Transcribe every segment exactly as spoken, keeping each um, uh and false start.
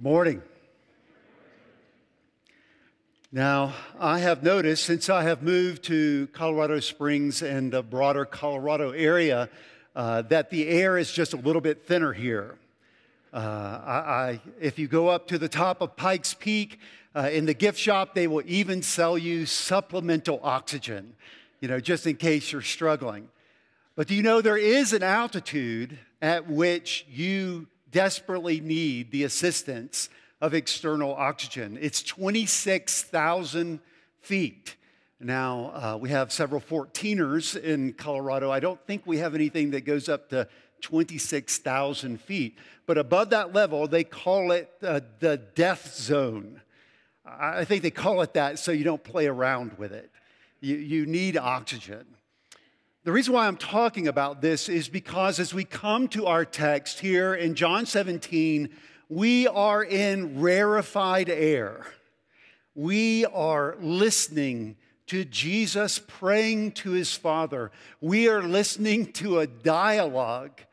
Good morning. Now, I have noticed since I have moved to Colorado Springs and the broader Colorado area uh, that the air is just a little bit thinner here. Uh, I, I, if you go up to the top of Pikes Peak, uh, in the gift shop, they will even sell you supplemental oxygen, you know, just in case you're struggling. But do you know there is an altitude at which you desperately need the assistance of external oxygen? It's twenty-six thousand feet. Now, uh, we have several fourteeners in Colorado. I don't think we have anything that goes up to twenty-six thousand feet. But above that level, they call it uh, the death zone. I think they call it that so you don't play around with it. You, you need oxygen. The reason why I'm talking about this is because as we come to our text here in John seventeen, we are in rarefied air. We are listening to Jesus praying to his Father. We are listening to a dialogue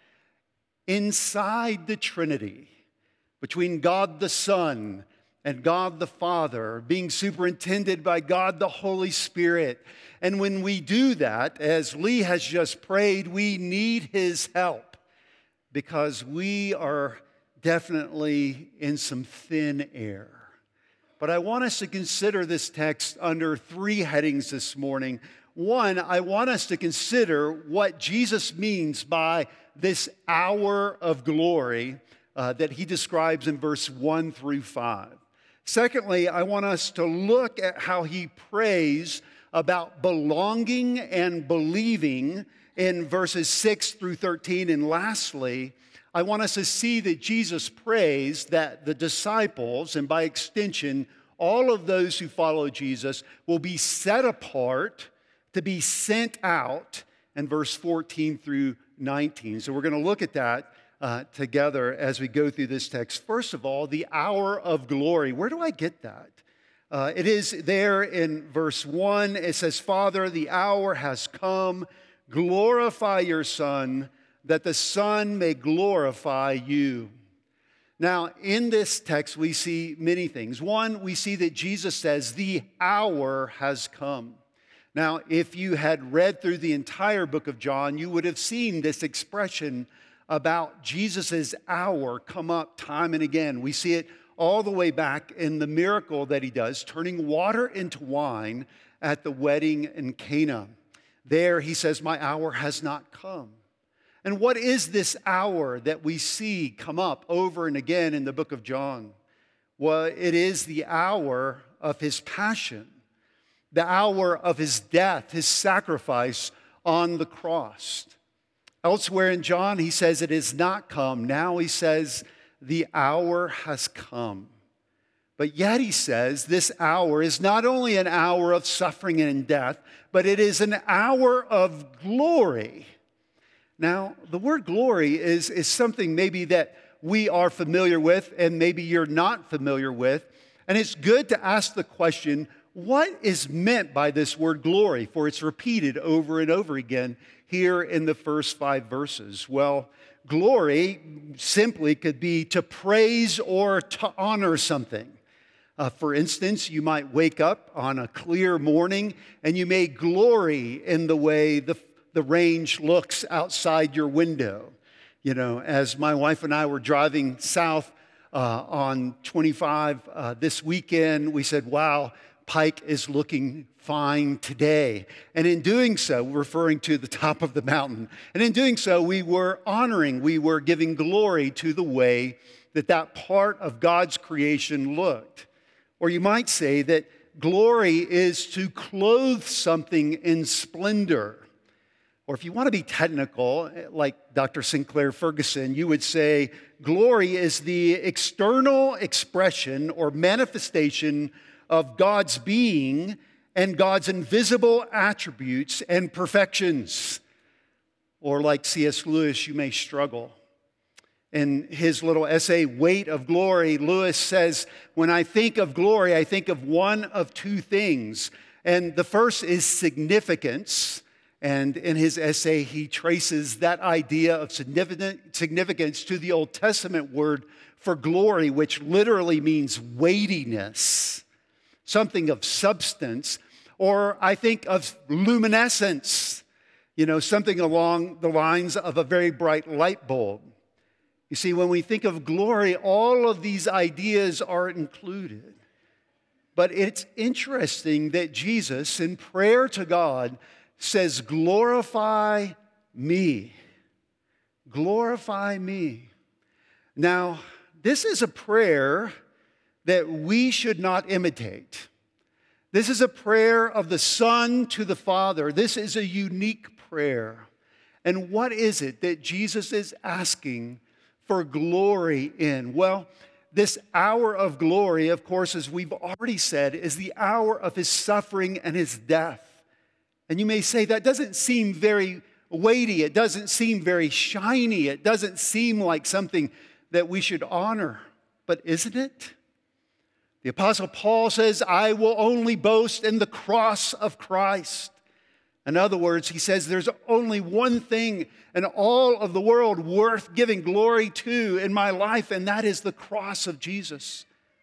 inside the Trinity between God the Son and God the Father, being superintended by God the Holy Spirit. And when we do that, as Lee has just prayed, we need his help because we are definitely in some thin air. But I want us to consider this text under three headings this morning. One, I want us to consider what Jesus means by this hour of glory uh, that he describes in verse one through five. Secondly, I want us to look at how he prays about belonging and believing in verses six through thirteen. And lastly, I want us to see that Jesus prays that the disciples, and by extension, all of those who follow Jesus, will be set apart to be sent out in verse fourteen through nineteen. So we're going to look at that uh, together as we go through this text. First of all, the hour of glory. Where do I get that? Uh, it is there in verse one. It says, Father, the hour has come. Glorify your Son, that the Son may glorify you. Now, in this text, we see many things. One, we see that Jesus says, the hour has come. Now, if you had read through the entire book of John, you would have seen this expression about Jesus' hour come up time and again. We see it all the way back in the miracle that he does, turning water into wine at the wedding in Cana. There he says, my hour has not come. And what is this hour that we see come up over and again in the book of John? Well, it is the hour of his passion, the hour of his death, his sacrifice on the cross. Elsewhere in John, he says it has not come. Now he says the hour has come. But yet he says this hour is not only an hour of suffering and death, but it is an hour of glory. Now, the word glory is, is something maybe that we are familiar with and maybe you're not familiar with. And it's good to ask the question, what is meant by this word glory? For it's repeated over and over again here in the first five verses. Well, glory simply could be to praise or to honor something. Uh, for instance, you might wake up on a clear morning and you may glory in the way the the range looks outside your window. You know, as my wife and I were driving south uh, on twenty-five uh, this weekend, we said, wow, Pike is looking fine today. And in doing so, referring to the top of the mountain, and in doing so, we were honoring, we were giving glory to the way that that part of God's creation looked. Or you might say that glory is to clothe something in splendor. Or if you want to be technical, like Doctor Sinclair Ferguson, you would say glory is the external expression or manifestation of God's being and God's invisible attributes and perfections. Or like C S Lewis, you may struggle. In his little essay, Weight of Glory, Lewis says, when I think of glory, I think of one of two things. And the first is significance. And in his essay, he traces that idea of significance to the Old Testament word for glory, which literally means weightiness, something of substance, or I think of luminescence, you know, something along the lines of a very bright light bulb. You see, when we think of glory, all of these ideas are included. But it's interesting that Jesus, in prayer to God, says, glorify me. Glorify me. Now, this is a prayer that we should not imitate. This is a prayer of the Son to the Father. This is a unique prayer. And what is it that Jesus is asking for glory in? Well, this hour of glory, of course, as we've already said, is the hour of his suffering and his death. And you may say that doesn't seem very weighty. It doesn't seem very shiny. It doesn't seem like something that we should honor. But isn't it? The Apostle Paul says, I will only boast in the cross of Christ. In other words, he says there's only one thing in all of the world worth giving glory to in my life, and that is the cross of Jesus.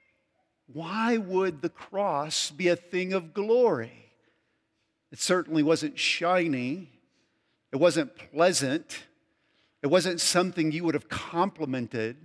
Why would the cross be a thing of glory? It certainly wasn't shiny. It wasn't pleasant. It wasn't something you would have complimented.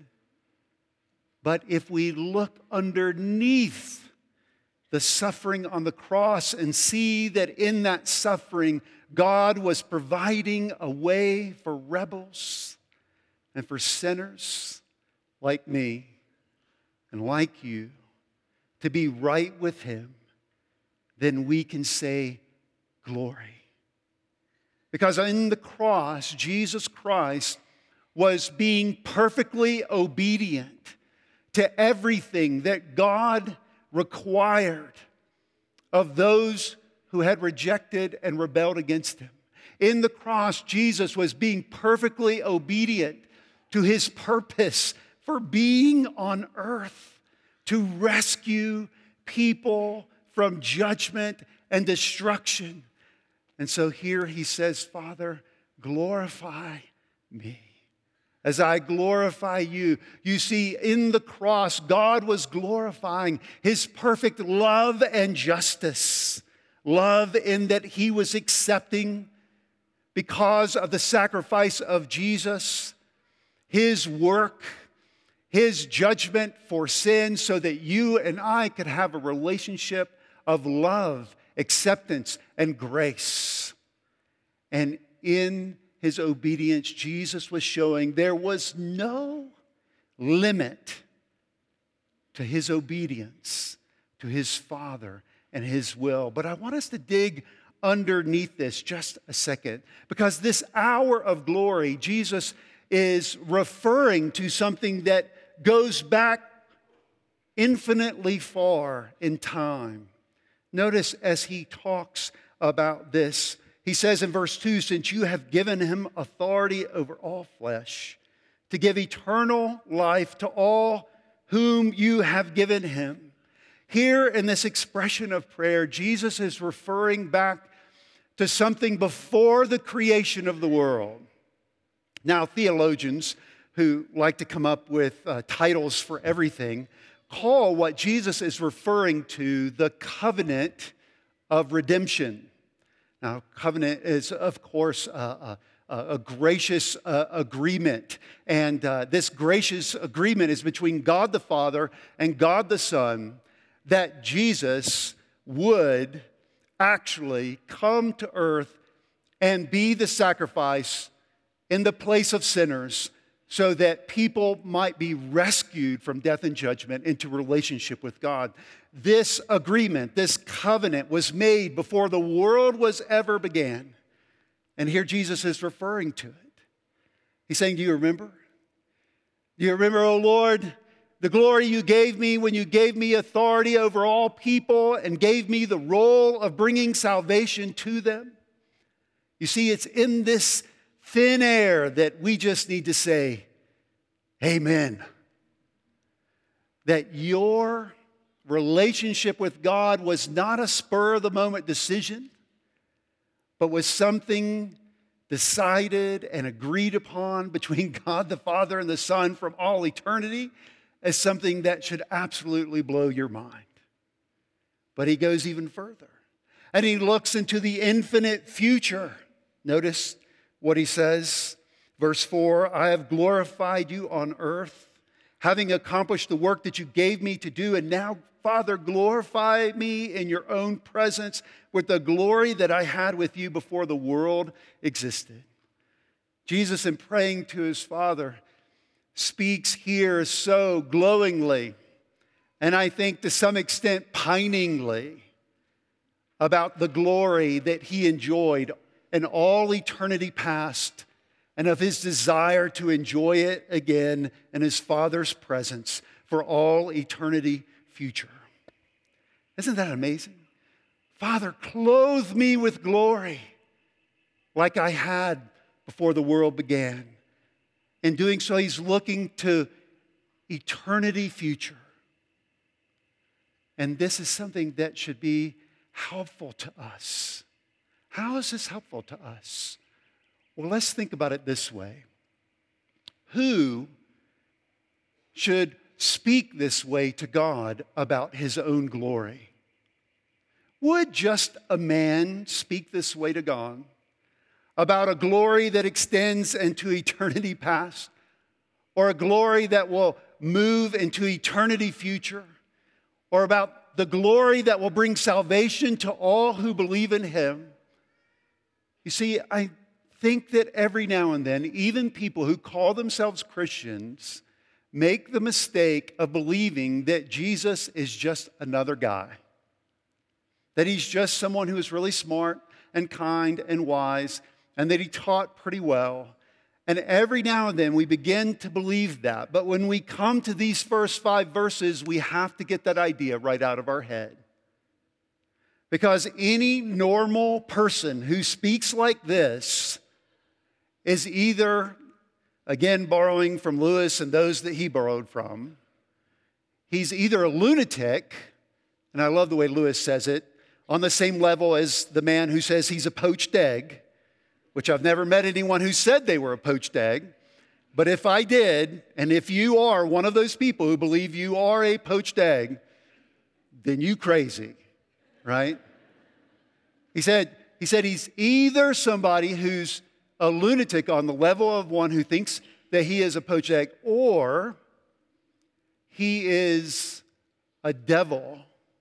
But if we look underneath the suffering on the cross and see that in that suffering, God was providing a way for rebels and for sinners like me and like you to be right with him, then we can say glory. Because in the cross, Jesus Christ was being perfectly obedient to everything that God required of those who had rejected and rebelled against him. In the cross, Jesus was being perfectly obedient to his purpose for being on earth to rescue people from judgment and destruction. And so here he says, Father, glorify me as I glorify you. You see, in the cross, God was glorifying his perfect love and justice. Love in that he was accepting, because of the sacrifice of Jesus, his work, his judgment for sin, so that you and I could have a relationship of love, acceptance, and grace. And in his obedience, Jesus was showing there was no limit to his obedience to his Father and his will. But I want us to dig underneath this just a second, because this hour of glory, Jesus is referring to something that goes back infinitely far in time. Notice as he talks about this, he says in verse two, since you have given him authority over all flesh, to give eternal life to all whom you have given him. Here in this expression of prayer, Jesus is referring back to something before the creation of the world. Now, theologians who like to come up with uh, titles for everything call what Jesus is referring to the covenant of redemption. Now, covenant is, of course, uh, a, a gracious uh, agreement. And uh, this gracious agreement is between God the Father and God the Son, that Jesus would actually come to earth and be the sacrifice in the place of sinners, so that people might be rescued from death and judgment into relationship with God. This agreement, this covenant was made before the world was ever began. And here Jesus is referring to it. He's saying, do you remember? Do you remember, O Lord, the glory you gave me when you gave me authority over all people and gave me the role of bringing salvation to them? You see, it's in this thin air that we just need to say, amen. That your relationship with God was not a spur-of-the-moment decision, but was something decided and agreed upon between God the Father and the Son from all eternity. as something that should absolutely blow your mind. But he goes even further. And he looks into the infinite future. Notice what he says. Verse four, I have glorified you on earth, having accomplished the work that you gave me to do. And now, Father, glorify me in your own presence with the glory that I had with you before the world existed. Jesus, in praying to his Father, speaks here so glowingly, and I think to some extent piningly, about the glory that he enjoyed in all eternity past, and of his desire to enjoy it again in his Father's presence for all eternity future. Isn't that amazing? Father, clothe me with glory like I had before the world began. In doing so, he's looking to eternity future. And this is something that should be helpful to us. How is this helpful to us? Well, let's think about it this way. Who should speak this way to God about his own glory? Would just a man speak this way to God about a glory that extends into eternity past, or a glory that will move into eternity future, or about the glory that will bring salvation to all who believe in him? You see, I think that every now and then, even people who call themselves Christians make the mistake of believing that Jesus is just another guy, that he's just someone who is really smart and kind and wise, and that he taught pretty well. And every now and then we begin to believe that. But when we come to these first five verses, we have to get that idea right out of our head. Because any normal person who speaks like this is either, again, borrowing from Lewis and those that he borrowed from, he's either a lunatic, and I love the way Lewis says it, on the same level as the man who says he's a poached egg, which I've never met anyone who said they were a poached egg. But if I did, and if you are one of those people who believe you are a poached egg, then you crazy, right? He said, he said he's either somebody who's a lunatic on the level of one who thinks that he is a poached egg, or he is a devil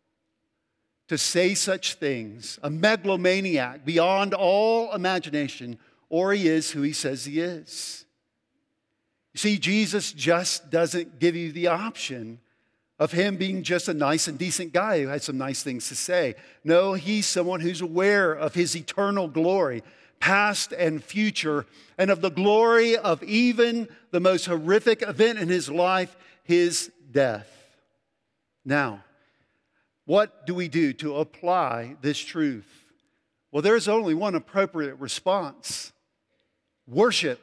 to say such things, a megalomaniac beyond all imagination, or he is who he says he is. You see, Jesus just doesn't give you the option of him being just a nice and decent guy who has some nice things to say. No, he's someone who's aware of his eternal glory, past and future, and of the glory of even the most horrific event in his life, his death. Now, what do we do to apply this truth? Well, there's only one appropriate response. Worship.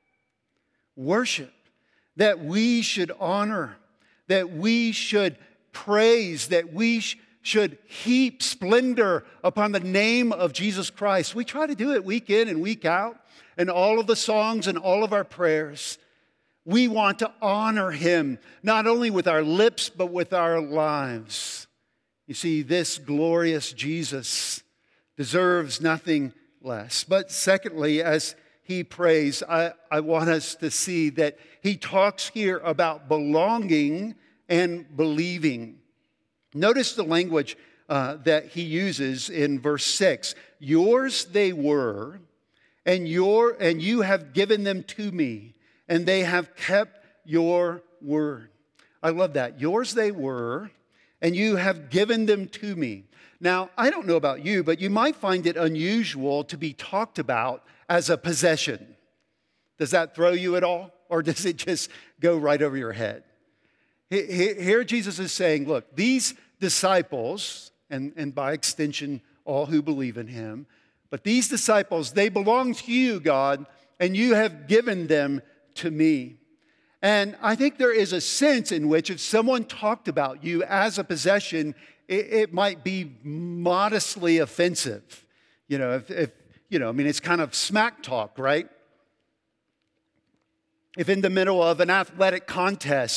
Worship. That we should honor, that we should praise, that we sh- should heap splendor upon the name of Jesus Christ. We try to do it week in and week out in all of the songs and all of our prayers. We want to honor him, not only with our lips, but with our lives. You see, this glorious Jesus deserves nothing less. But secondly, as he prays, I, I want us to see that he talks here about belonging and believing. Notice the language uh, that he uses in verse six. Yours they were, and, your, and you have given them to me, and they have kept your word. I love that. Yours they were, and you have given them to me. Now, I don't know about you, but you might find it unusual to be talked about as a possession. Does that throw you at all? Or does it just go right over your head? Here Jesus is saying, look, these disciples, and, and by extension, all who believe in him, but these disciples, they belong to you, God, and you have given them to me. And I think there is a sense in which if someone talked about you as a possession, it, it might be modestly offensive. You know, if, if, you know, I mean, it's kind of smack talk, right? If in the middle of an athletic contest,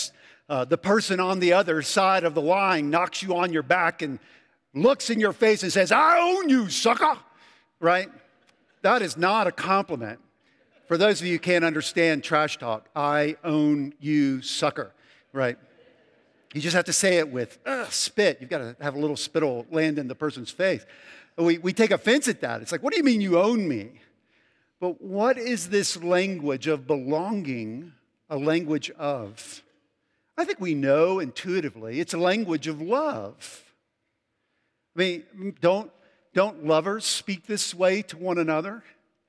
Uh, the person on the other side of the line knocks you on your back and looks in your face and says, "I own you, sucker," right? That is not a compliment. For those of you who can't understand trash talk, "I own you, sucker," right? You just have to say it with uh, spit. You've got to have a little spittle land in the person's face. We, we take offense at that. It's like, what do you mean you own me? But what is this language of belonging a language of? I think we know intuitively it's a language of love. I mean, don't, don't lovers speak this way to one another?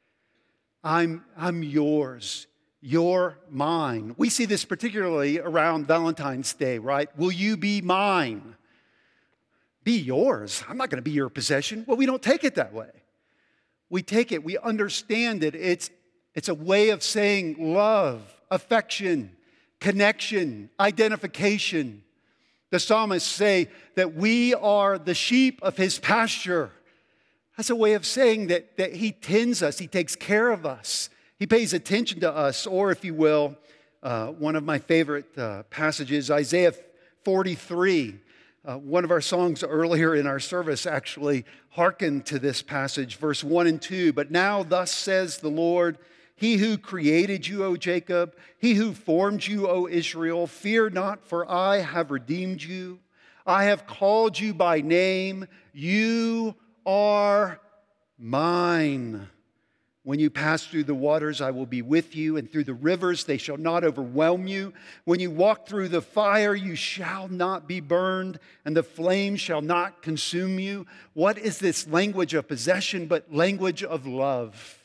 I'm, I'm yours. You're mine. We see this particularly around Valentine's Day, right? Will you be mine? Be yours. I'm not going to be your possession. Well, we don't take it that way. We take it, we understand it. It's, it's a way of saying love, affection, connection, identification. The psalmists say that we are the sheep of his pasture. That's a way of saying that, that he tends us, he takes care of us. He pays attention to us, or if you will, uh, one of my favorite uh, passages, Isaiah forty-three. Uh, one of our songs earlier in our service actually hearkened to this passage, verse one and two. "But now thus says the Lord, he who created you, O Jacob, he who formed you, O Israel, fear not, for I have redeemed you. I have called you by name. You are mine. When you pass through the waters, I will be with you, and through the rivers, they shall not overwhelm you. When you walk through the fire, you shall not be burned, and the flame shall not consume you." What is this language of possession but language of love?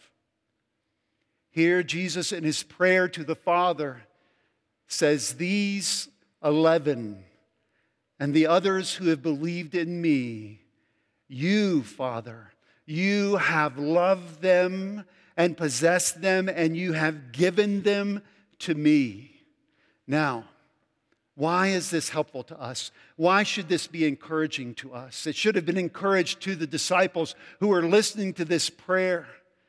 Here, Jesus in his prayer to the Father says, "These eleven and the others who have believed in me, you, Father, you have loved them and possessed them, and you have given them to me." Now, why is this helpful to us? Why should this be encouraging to us? It should have been encouraged to the disciples who are listening to this prayer,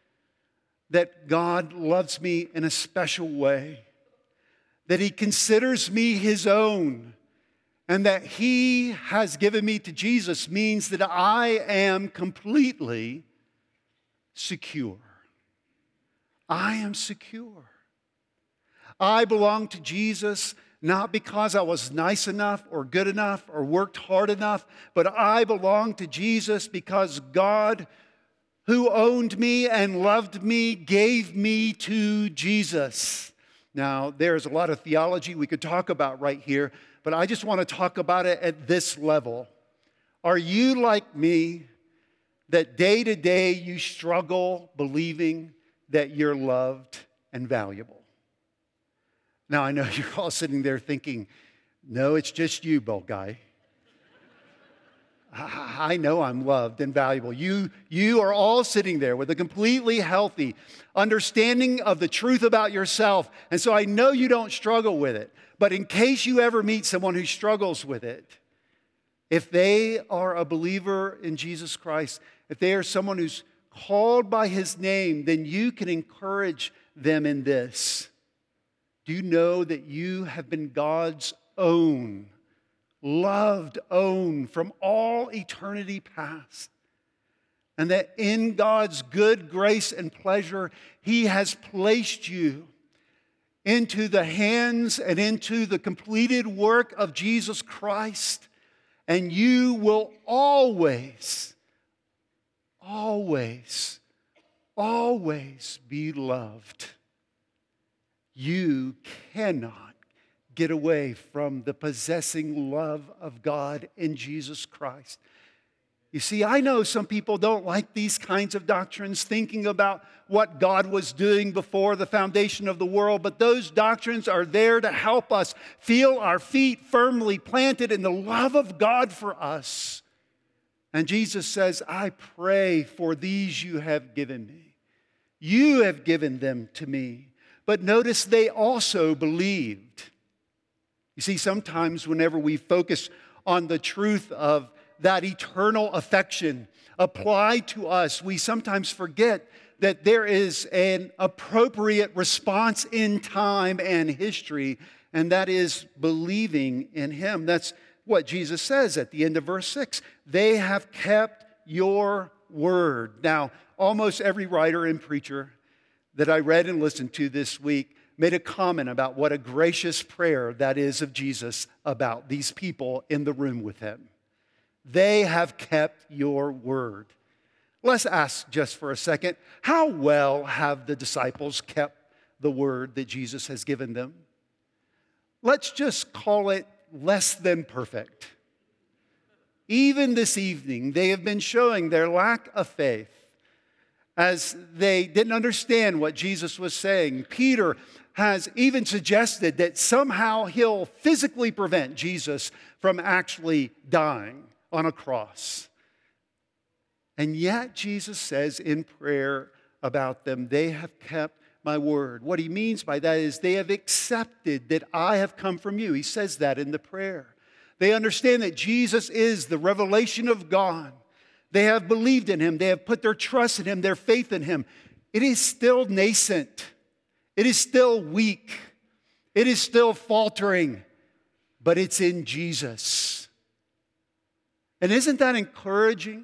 that God loves me in a special way, that he considers me his own, and that he has given me to Jesus means that I am completely secure. I am secure. I belong to Jesus not because I was nice enough or good enough or worked hard enough, but I belong to Jesus because God, who owned me and loved me, gave me to Jesus. Now, there's a lot of theology we could talk about right here, but I just want to talk about it at this level. Are you like me, that day to day you struggle believing that you're loved and valuable? Now, I know you're all sitting there thinking, no, it's just you, bold guy. I know I'm loved and valuable. You, you are all sitting there with a completely healthy understanding of the truth about yourself. And so I know you don't struggle with it. But in case you ever meet someone who struggles with it, if they are a believer in Jesus Christ, if they are someone who's called by his name, then you can encourage them in this. Do you know that you have been God's own, loved own from all eternity past? And that in God's good grace and pleasure, he has placed you into the hands and into the completed work of Jesus Christ. And you will always, always, always be loved. You cannot get away from the possessing love of God in Jesus Christ. You see, I know some people don't like these kinds of doctrines, thinking about what God was doing before the foundation of the world, but those doctrines are there to help us feel our feet firmly planted in the love of God for us. And Jesus says, I pray for these you have given me. You have given them to me. But notice they also believed. You see, sometimes whenever we focus on the truth of that eternal affection applied to us, we sometimes forget that there is an appropriate response in time and history, and that is believing in him. That's what Jesus says at the end of verse six. They have kept your word. Now, almost every writer and preacher that I read and listened to this week made a comment about what a gracious prayer that is of Jesus about these people in the room with him. They have kept your word. Let's ask just for a second, how well have the disciples kept the word that Jesus has given them? Let's just call it less than perfect. Even this evening, they have been showing their lack of faith as they didn't understand what Jesus was saying. Peter has even suggested that somehow he'll physically prevent Jesus from actually dying on a cross. And yet Jesus says in prayer about them, they have kept my word. What he means by that is they have accepted that I have come from you. He says that in the prayer. They understand that Jesus is the revelation of God. They have believed in him. They have put their trust in him, their faith in him. It is still nascent. It is still weak. It is still faltering, but it's in Jesus. And isn't that encouraging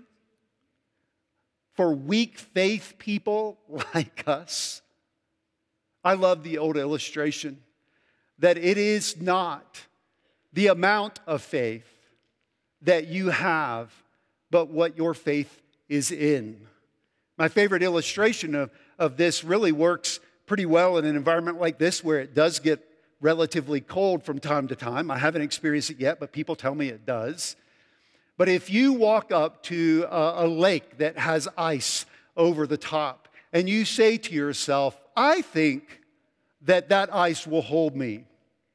for weak faith people like us? I love the old illustration that it is not the amount of faith that you have, but what your faith is in. My favorite illustration of, of this really works pretty well in an environment like this where it does get relatively cold from time to time. I haven't experienced it yet, but people tell me it does. But if you walk up to a, a lake that has ice over the top and you say to yourself, I think that that ice will hold me.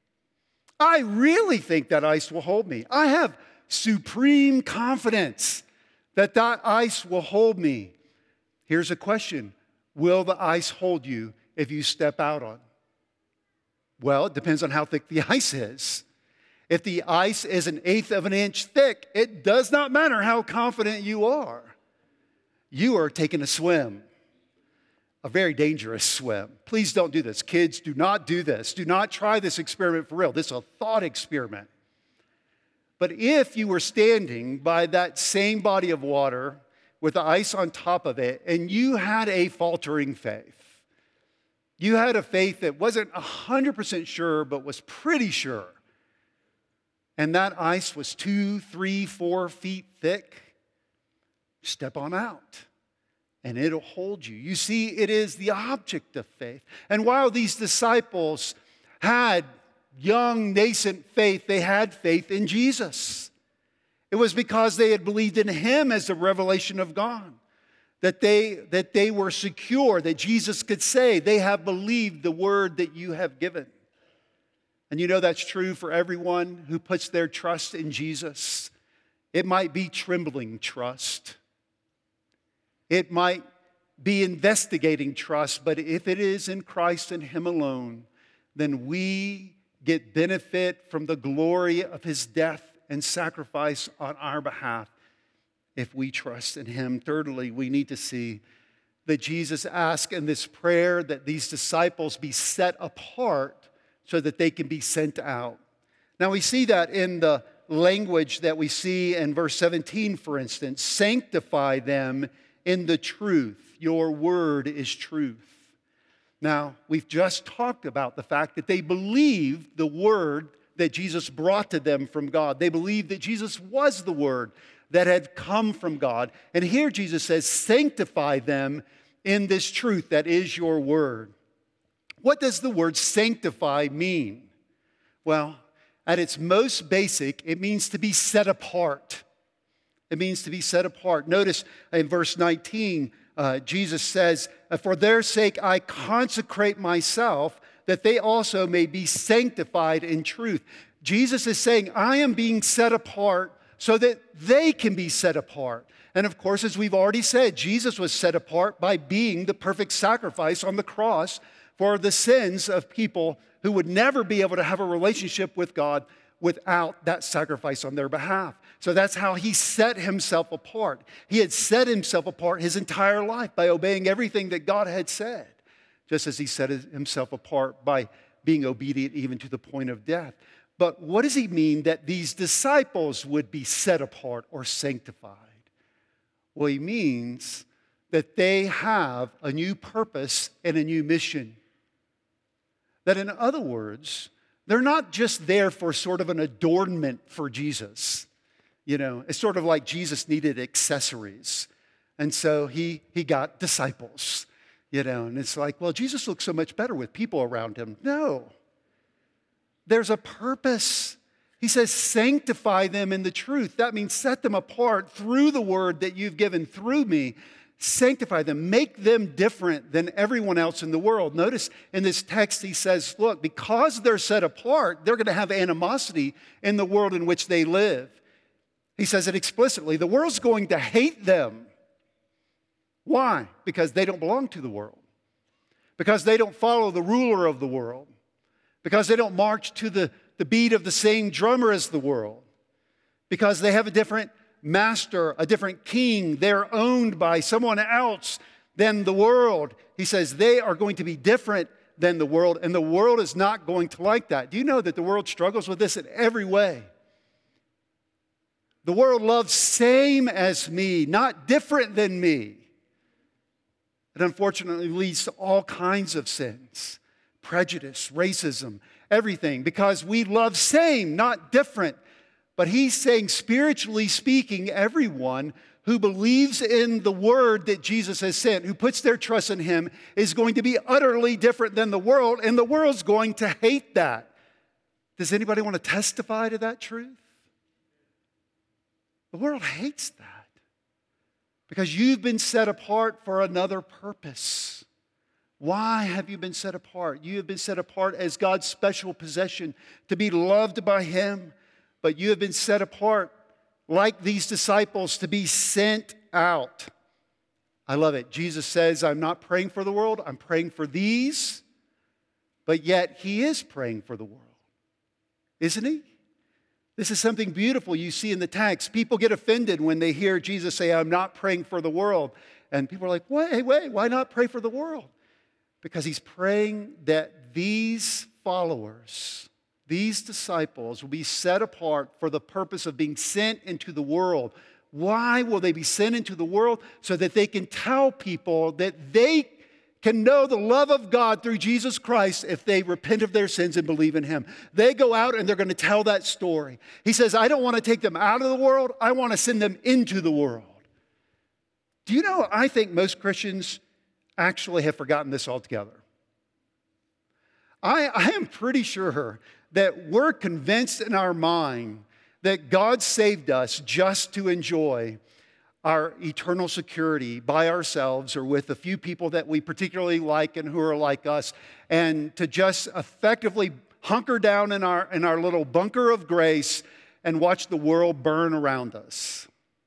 I really think that ice will hold me. I have supreme confidence that that ice will hold me. Here's a question. Will the ice hold you if you step out on it? Well, it depends on how thick the ice is. If the ice is an eighth of an inch thick, it does not matter how confident you are. You are taking a swim, a very dangerous swim. Please don't do this. Kids, do not do this. Do not try this experiment for real. This is a thought experiment. But if you were standing by that same body of water with the ice on top of it, and you had a faltering faith, you had a faith that wasn't one hundred percent sure, but was pretty sure, and that ice was two, three, four feet thick, step on out, and it'll hold you. You see, it is the object of faith. And while these disciples had young, nascent faith, they had faith in Jesus. It was because they had believed in him as the revelation of God, that they, that they were secure, that Jesus could say, they have believed the word that you have given. And you know that's true for everyone who puts their trust in Jesus. It might be trembling trust. It might be investigating trust, but if it is in Christ and him alone, then we get benefit from the glory of his death and sacrifice on our behalf if we trust in him. Thirdly, we need to see that Jesus asked in this prayer that these disciples be set apart so that they can be sent out. Now we see that in the language that we see in verse seventeen, for instance. Sanctify them in the truth. Your word is truth. Now, we've just talked about the fact that they believed the word that Jesus brought to them from God. They believed that Jesus was the word that had come from God. And here Jesus says, sanctify them in this truth that is your word. What does the word sanctify mean? Well, at its most basic, it means to be set apart. It means to be set apart. Notice in verse nineteen, uh, Jesus says, for their sake I consecrate myself, that they also may be sanctified in truth. Jesus is saying, I am being set apart so that they can be set apart. And of course, as we've already said, Jesus was set apart by being the perfect sacrifice on the cross for the sins of people who would never be able to have a relationship with God without that sacrifice on their behalf. So that's how he set himself apart. He had set himself apart his entire life by obeying everything that God had said, just as he set himself apart by being obedient even to the point of death. But what does he mean that these disciples would be set apart or sanctified? Well, he means that they have a new purpose and a new mission. That, in other words, they're not just there for sort of an adornment for Jesus. You know, it's sort of like Jesus needed accessories. And so he, he got disciples, you know, and it's like, well, Jesus looks so much better with people around him. No. There's a purpose. He says, sanctify them in the truth. That means set them apart through the word that you've given through me. Sanctify them. Make them different than everyone else in the world. Notice in this text he says, look, because they're set apart, they're going to have animosity in the world in which they live. He says it explicitly. The world's going to hate them. Why? Because they don't belong to the world. Because they don't follow the ruler of the world. Because they don't march to the, the beat of the same drummer as the world. Because they have a different master, a different king. They're owned by someone else than the world. He says they are going to be different than the world, and the world is not going to like that. Do you know that the world struggles with this in every way? The world loves same as me, not different than me. It unfortunately leads to all kinds of sins, prejudice, racism, everything, because we love same, not different. But he's saying, spiritually speaking, everyone who believes in the word that Jesus has sent, who puts their trust in him, is going to be utterly different than the world, and the world's going to hate that. Does anybody want to testify to that truth? The world hates that because you've been set apart for another purpose. Why have you been set apart? You have been set apart as God's special possession to be loved by him. But you have been set apart, like these disciples, to be sent out. I love it. Jesus says, I'm not praying for the world, I'm praying for these. But yet, he is praying for the world. Isn't he? This is something beautiful you see in the text. People get offended when they hear Jesus say, I'm not praying for the world. And people are like, wait, wait, why not pray for the world? Because he's praying that these followers, these disciples will be set apart for the purpose of being sent into the world. Why will they be sent into the world? So that they can tell people that they can know the love of God through Jesus Christ if they repent of their sins and believe in him. They go out and they're going to tell that story. He says, I don't want to take them out of the world. I want to send them into the world. Do you know, I think most Christians actually have forgotten this altogether. I, I am pretty sure that we're convinced in our mind that God saved us just to enjoy our eternal security by ourselves or with a few people that we particularly like and who are like us, and to just effectively hunker down in our, in our little bunker of grace and watch the world burn around us.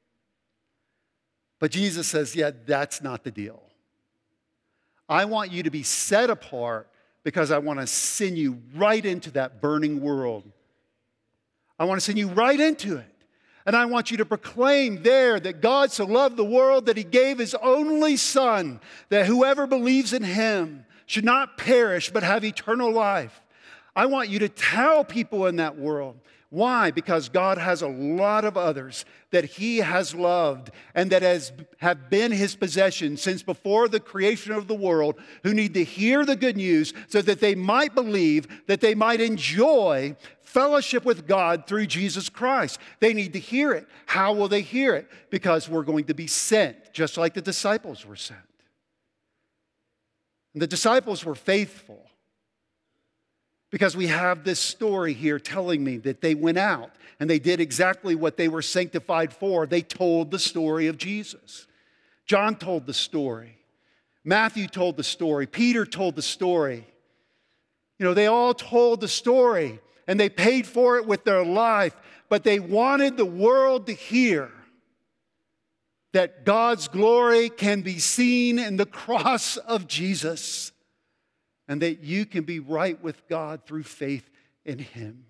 But Jesus says, yeah, that's not the deal. I want you to be set apart because I want to send you right into that burning world. I want to send you right into it. And I want you to proclaim there that God so loved the world that he gave his only Son, that whoever believes in him should not perish but have eternal life. I want you to tell people in that world. Why? Because God has a lot of others that he has loved and that has, have been his possession since before the creation of the world, who need to hear the good news so that they might believe, that they might enjoy fellowship with God through Jesus Christ. They need to hear it. How will they hear it? Because we're going to be sent, just like the disciples were sent. And the disciples were faithful. Because we have this story here telling me that they went out and they did exactly what they were sanctified for. They told the story of Jesus. John told the story. Matthew told the story. Peter told the story. You know, they all told the story and they paid for it with their life. But they wanted the world to hear that God's glory can be seen in the cross of Jesus. And that you can be right with God through faith in him.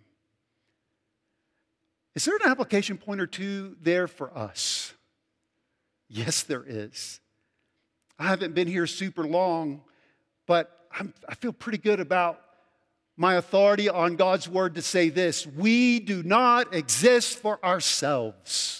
Is there an application point or two there for us? Yes, there is. I haven't been here super long, but I'm, I feel pretty good about my authority on God's word to say this: we do not exist for ourselves,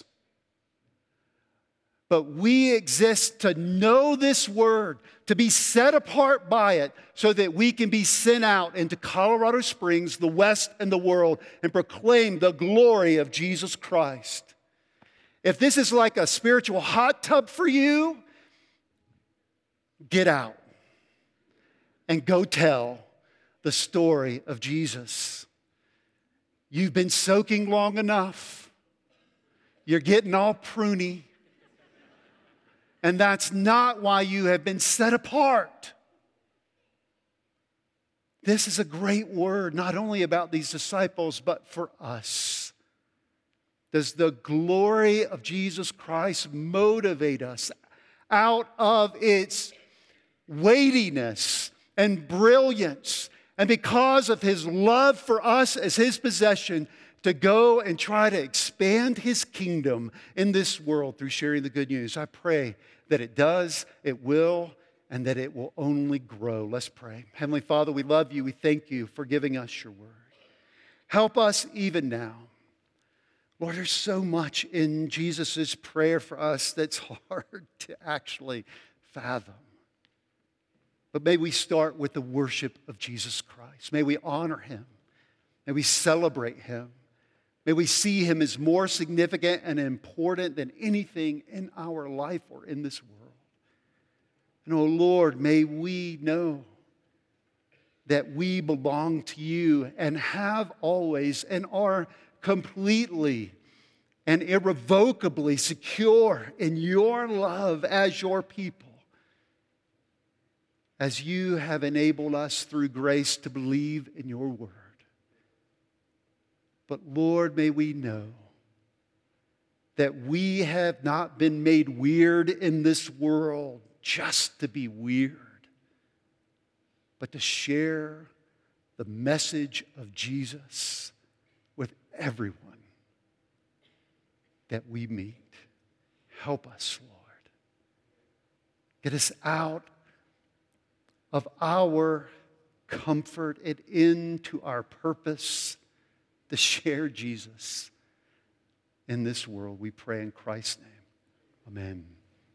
but we exist to know this word, to be set apart by it, so that we can be sent out into Colorado Springs, the West, and the world, and proclaim the glory of Jesus Christ. If this is like a spiritual hot tub for you, get out and go tell the story of Jesus. You've been soaking long enough. You're getting all pruny. And that's not why you have been set apart. This is a great word, not only about these disciples, but for us. Does the glory of Jesus Christ motivate us out of its weightiness and brilliance, and because of his love for us as his possession, to go and try to expand his kingdom in this world through sharing the good news? I pray that it does, it will, and that it will only grow. Let's pray. Heavenly Father, we love you. We thank you for giving us your word. Help us even now. Lord, there's so much in Jesus' prayer for us that's hard to actually fathom. But may we start with the worship of Jesus Christ. May we honor him. May we celebrate him. May we see him as more significant and important than anything in our life or in this world. And oh Lord, may we know that we belong to you and have always and are completely and irrevocably secure in your love as your people, as you have enabled us through grace to believe in your word. But Lord, may we know that we have not been made weird in this world just to be weird, but to share the message of Jesus with everyone that we meet. Help us, Lord. Get us out of our comfort and into our purpose to share Jesus in this world. We pray in Christ's name. Amen.